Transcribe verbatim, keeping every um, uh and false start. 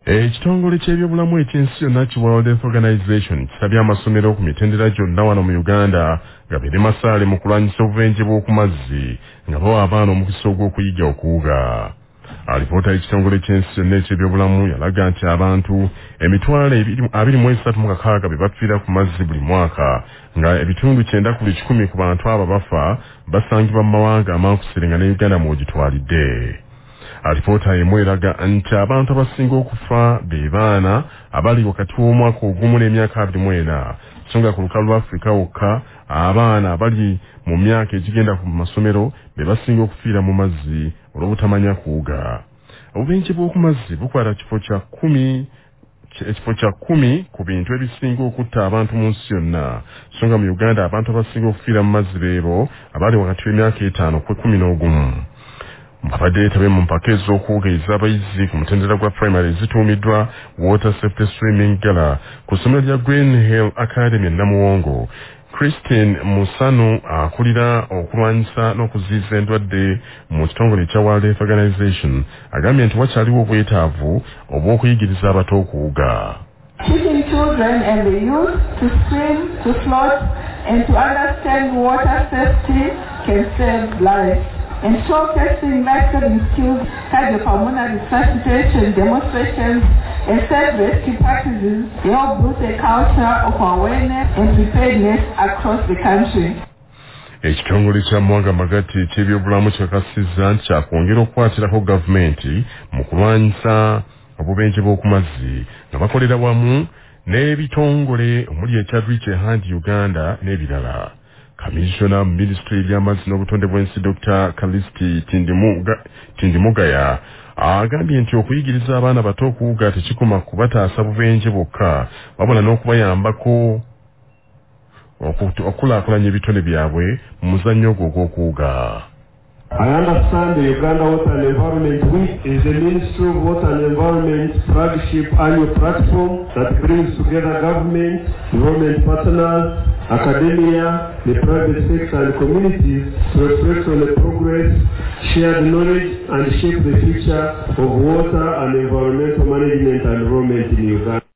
Ekitongole ky'ebyobulamu eky'ensi yonna ki World Health Organization kisabye amasomero ku mitendera gyonna wano mu Uganda gabeere masaale mu kulwanyisa obubenje bw'oku mazzi nga bawa abaana omukisa ogw'okuyiga okuwuga. Alipoota y'ekitongole ky'ensi yonna eky'ebyobulamu yalaga nti abantu emitwalo abiri mu esatu mu kakaaga be bafiira ku mazzi buli mwaka nga ebitundu kyenda ku buli kikumi ku bantu abo bafa basangibwa mu mawanga amankusirenga ne Uganda mw'ogitwalidde. Alipoota emu eraga nti abantu abasinga okufa be baana abali wakati w'omwaka ogumu n'emyaka abiri mu ena so nga ku lukalu lwa Afrika wokka abaana abali mu myaka egigenda ku masomero be basinga okufiira mu mazzi olw'obutamanya kuwuga. Obubenje bw'oku mazzi bukwata kifo kya kumi ekifo kya kumi ku bintu ebisinga okutta abantu mu nsi yonna so nga mu Uganda abantu abasinga okufiira mu mazzi beebo abali wakati w'emyaka etaano kwe kumi n'ogumu. Mbabadde tabe mu mpaka ez'okuwuga ez'abayizi ku mutendera gwa primary zituumiddwa Water Safety Swimming Gala ku ssomero lya Green Hill Academy e Namuwongo. Christine Musanu akulira okulwanyisa n'okuziyiza endwadde mu kitongole kya World Health Organization agambye nti wakyaliwo obwetaavu obw'okuyigiriza abato okuwuga. Teaching children and the youth to swim, to float, and to understand water safety can save lives. And stroke testing, life-saving skills, cardiopulmonary resuscitation demonstrations, and safe rescue practices help build a culture of awareness and preparedness across the country. Ekitongole kya Mwanga Magati ky'ebyobulamu kyakasizza nti kyakwongera okukwatirako gavumenti mu kulwanyisa obubenje bw'oku mazzi nga bakolera wamu n'ebitongole omuli ekya Reach a Hand Uganda n'ebirala. Commissioner Ministry y'amazzi n'obutonde bw'ensi Doctor Kalisti Tindimuga Tindimugaya agambye nti okuyigiriza abaana bato okuwuga tekikoma kubataasa bubenje bwokka wabula n'okubayambako okulaakulanya ebitone byabwe mu muzannyo ogwo ogw'okuwuga. I understand the Uganda Water and Environment Week is the Ministry of Water and Environment flagship annual platform that brings together government, environment partners, academia, the private sector and communities to reflect on the progress, share the knowledge and shape the future of water and environmental management and environment in Uganda.